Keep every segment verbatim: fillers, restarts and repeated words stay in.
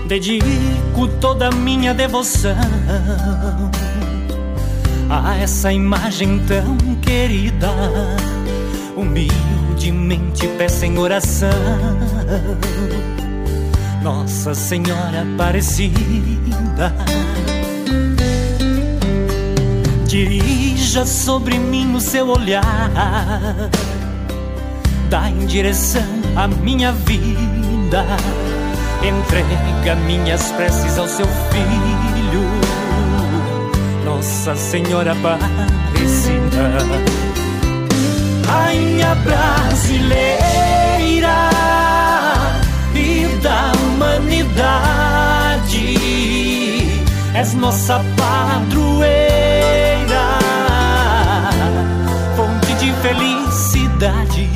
Dedico toda a minha devoção a essa imagem tão querida. Humildemente peço em oração, Nossa Senhora Aparecida. Dirija sobre mim o seu olhar, dá em direção à minha vida, entrega minhas preces ao seu Filho, Nossa Senhora Aparecida. Rainha brasileira e da humanidade, és nossa padroeira, fonte de felicidade.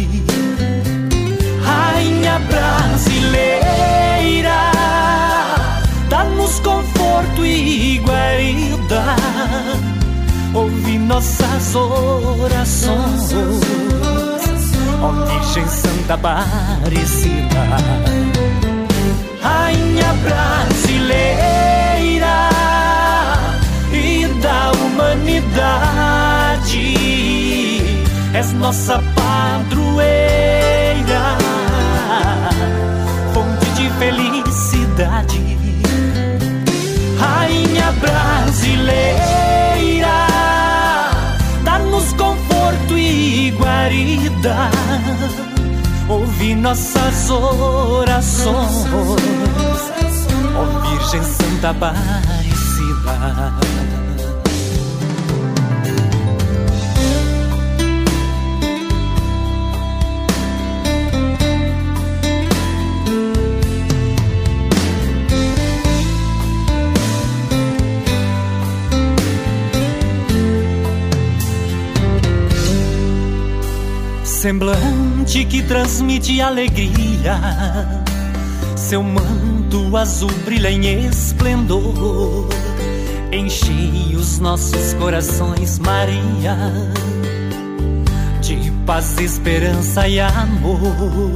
Rainha brasileira, dá-nos conforto e guarida, ouve nossas orações, ó Virgem Santa Aparecida. Rainha brasileira e da humanidade, és nossa padroeira, fonte de felicidade. Rainha brasileira, dá-nos conforto e guarida, ouve nossas orações, ó Virgem Santa Aparecida. Semblante que transmite alegria, seu manto azul brilha em esplendor, enche os nossos corações, Maria, de paz, esperança e amor.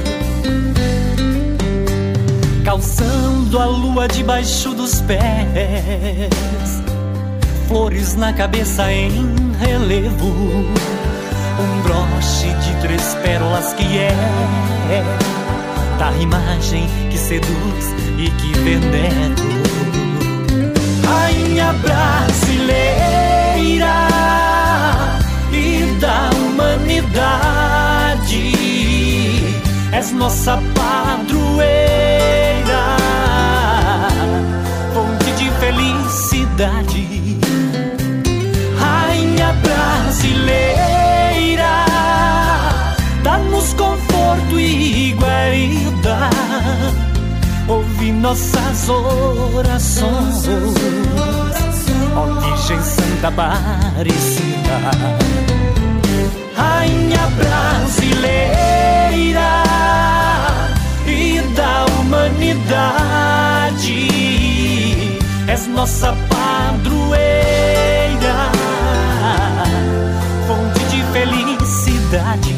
Calçando a lua debaixo dos pés, flores na cabeça em relevo, um broche de três pérolas que é da imagem que seduz e que venero. Rainha brasileira e da humanidade, és nossa padroeira, fonte de felicidade. Rainha brasileira, dá-nos conforto e guarida, ouve nossas orações, ó Virgem Santa Aparecida. Rainha brasileira e da humanidade, és nossa padroeira, fonte de felicidade.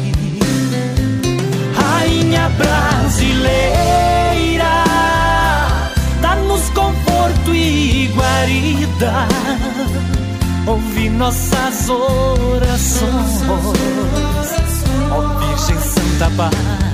Rainha brasileira, dá-nos conforto e guarida, ouve nossas orações, ó Virgem Santa Aparecida.